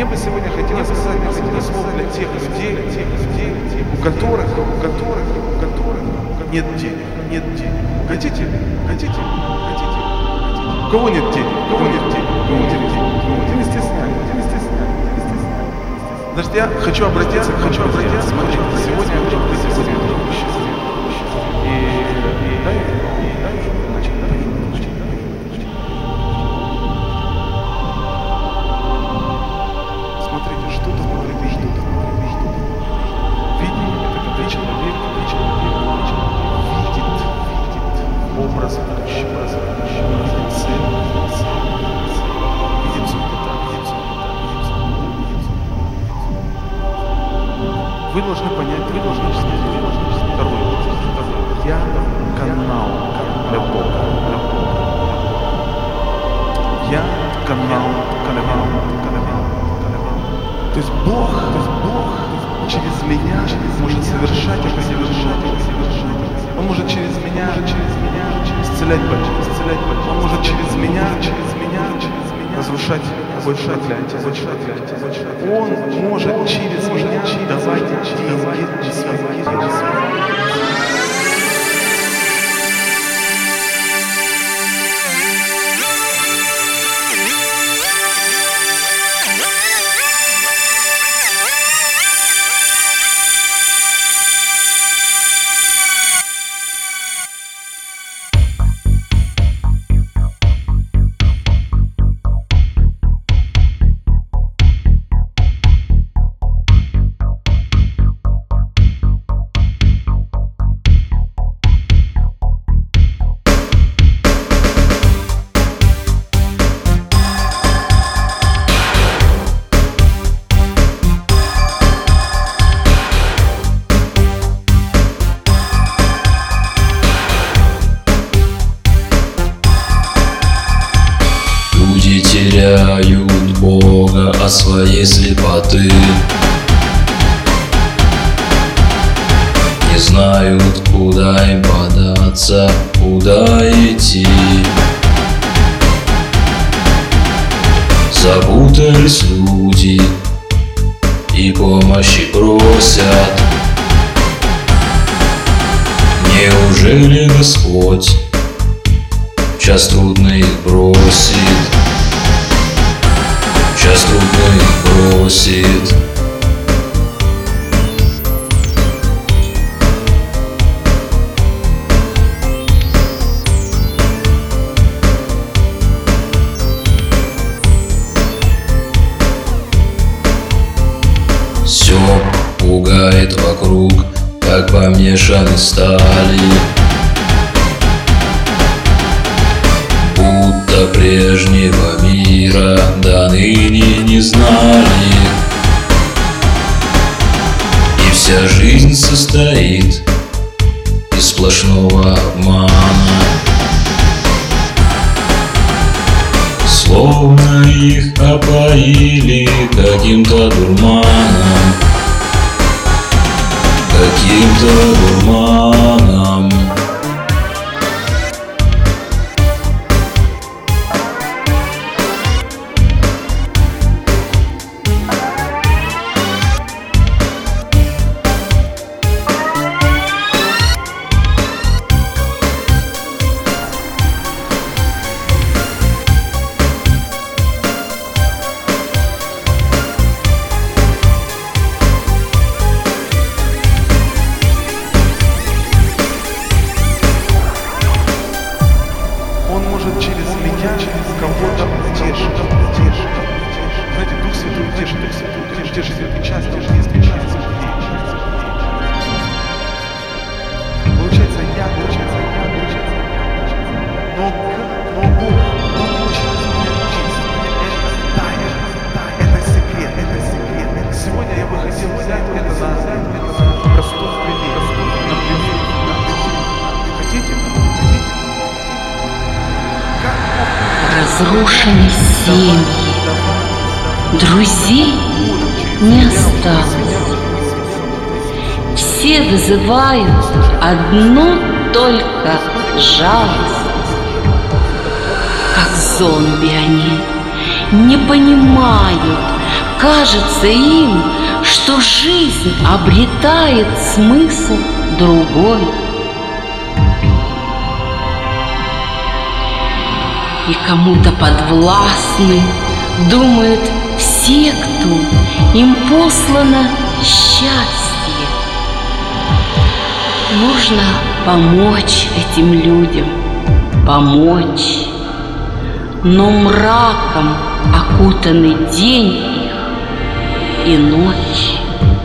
Мне бы сегодня хотелось сказать несколько слов для тех людей, у которых нет денег. Хотите? У кого нет денег? Не стесняйтесь. Значит, я хочу обратиться, смотрите, сегодня я хочу обратиться. Смотрите, что-то. Видение — это когда человек видит образ будущего, видит цель, видит Вы должны понять, второй. Я канал для Бога. Я канал. То есть Бог через меня может совершать это. Он может через меня исцелять больных. Он может через меня разрушать больше проклятия. Он может через меня давать деньги своим. Теряют Бога от своей слепоты, не знают, куда им податься, куда идти. Запутались люди и помощи просят. Неужели Господь в час трудный их бросит? Час трудный их бросит. Все пугает вокруг, как помешаны стали, будто прежнего мира до ныне не знали. И вся жизнь состоит из сплошного обмана, словно их опоили каким-то дурманом. Кого-то утешит. Знаете, Дух Святой утешит часто, встречается людей. Получается я. Но Бог учит. Это секрет. Сегодня я бы хотел взять это на простой пример. Хотите? Разрушены семьи, друзей не осталось. Все вызывают одну только жалость. Как зомби они не понимают, кажется им, что жизнь обретает смысл другой. И кому-то подвластны, думают все, кто им послано счастье. Нужно помочь этим людям, помочь. Но мраком окутаны день их и ночь.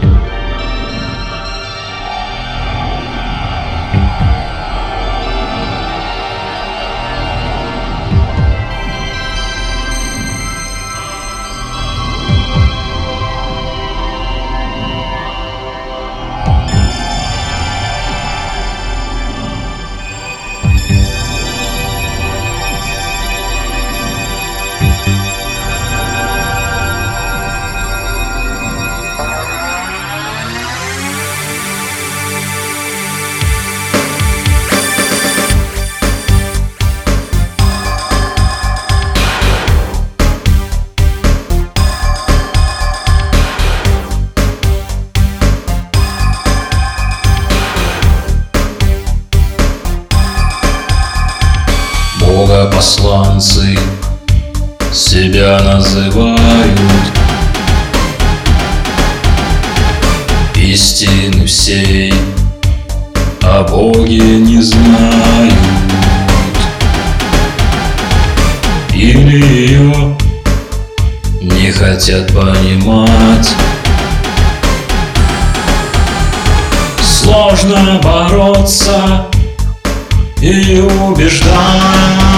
Богопосланцы себя называют, истины всей о Боге не знают, или ее не хотят понимать. Сложно бороться и убеждать.